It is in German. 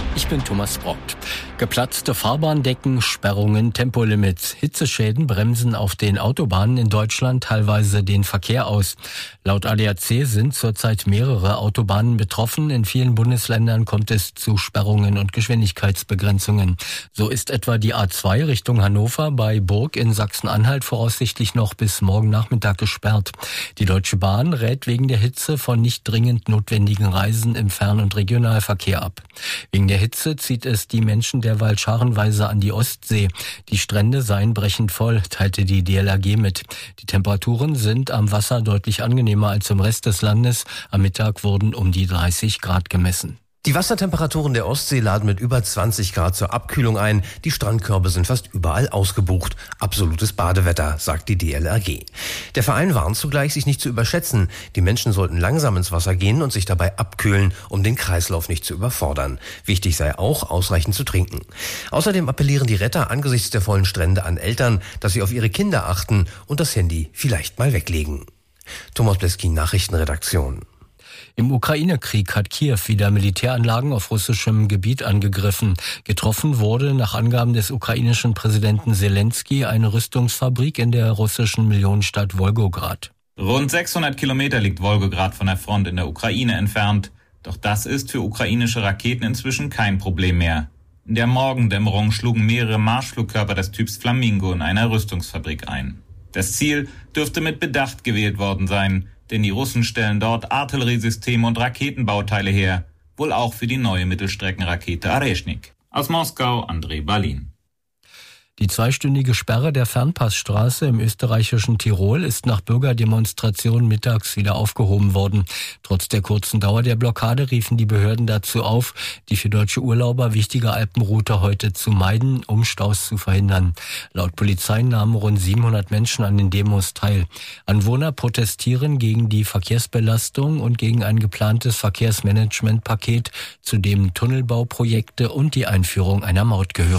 Ich bin Thomas Brockt. Geplatzte Fahrbahndecken, Sperrungen, Tempolimits, Hitzeschäden bremsen auf den Autobahnen in Deutschland teilweise den Verkehr aus. Laut ADAC sind zurzeit mehrere Autobahnen betroffen. In vielen Bundesländern kommt es zu Sperrungen und Geschwindigkeitsbegrenzungen. So ist etwa die A2 Richtung Hannover bei Burg in Sachsen-Anhalt voraussichtlich noch bis morgen Nachmittag gesperrt. Die Deutsche Bahn rät wegen der Hitze von nicht dringend notwendigen Reisen im Fern- und Regionalverkehr ab. Wegen der Hitze zieht es die Menschen derweil scharenweise an die Ostsee. Die Strände seien brechend voll, teilte die DLRG mit. Die Temperaturen sind am Wasser deutlich angenehmer als im Rest des Landes. Am Mittag wurden um die 30 Grad gemessen. Die Wassertemperaturen der Ostsee laden mit über 20 Grad zur Abkühlung ein. Die Strandkörbe sind fast überall ausgebucht. Absolutes Badewetter, sagt die DLRG. Der Verein warnt zugleich, sich nicht zu überschätzen. Die Menschen sollten langsam ins Wasser gehen und sich dabei abkühlen, um den Kreislauf nicht zu überfordern. Wichtig sei auch, ausreichend zu trinken. Außerdem appellieren die Retter angesichts der vollen Strände an Eltern, dass sie auf ihre Kinder achten und das Handy vielleicht mal weglegen. Thomas Bleskin, Nachrichtenredaktion. Im Ukraine-Krieg hat Kiew wieder Militäranlagen auf russischem Gebiet angegriffen. Getroffen wurde nach Angaben des ukrainischen Präsidenten Selenskyj eine Rüstungsfabrik in der russischen Millionenstadt Wolgograd. Rund 600 Kilometer liegt Wolgograd von der Front in der Ukraine entfernt. Doch das ist für ukrainische Raketen inzwischen kein Problem mehr. In der Morgendämmerung schlugen mehrere Marschflugkörper des Typs Flamingo in einer Rüstungsfabrik ein. Das Ziel dürfte mit Bedacht gewählt worden sein, denn die Russen stellen dort Artilleriesysteme und Raketenbauteile her, wohl auch für die neue Mittelstreckenrakete Areshnik. Aus Moskau, André Balin. Die zweistündige Sperre der Fernpassstraße im österreichischen Tirol ist nach Bürgerdemonstrationen mittags wieder aufgehoben worden. Trotz der kurzen Dauer der Blockade riefen die Behörden dazu auf, die für deutsche Urlauber wichtige Alpenroute heute zu meiden, um Staus zu verhindern. Laut Polizei nahmen rund 700 Menschen an den Demos teil. Anwohner protestieren gegen die Verkehrsbelastung und gegen ein geplantes Verkehrsmanagementpaket, zu dem Tunnelbauprojekte und die Einführung einer Maut gehören.